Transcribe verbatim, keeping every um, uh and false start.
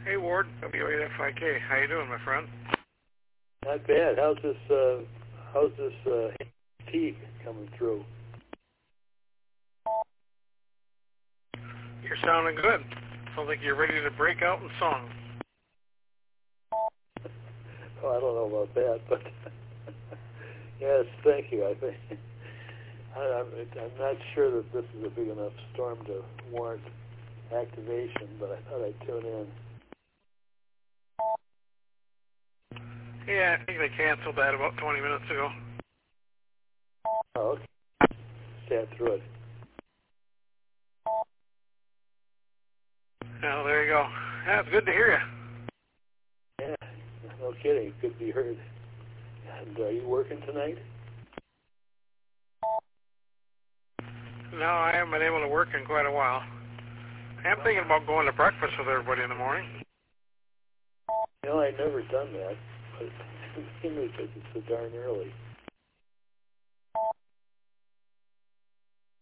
Hey Ward, W eight F I K. How you doing, my friend? Not bad. How's this? Uh, how's this uh, tea coming through? You're sounding good. Sounds like you're ready to break out in song. Oh, I don't know about that, but yes, thank you. I think I, I'm, I'm not sure that this is a big enough storm to warrant activation, but I thought I'd tune in. Yeah, I think they canceled that about twenty minutes ago. Oh, okay. Sat through it. Oh, there you go. Yeah, it's good to hear you. Yeah, no kidding. Good to be heard. And are you working tonight? No, I haven't been able to work in quite a while. I'm thinking about going to breakfast with everybody in the morning. You know, I've never done that, but mainly because it's so darn early.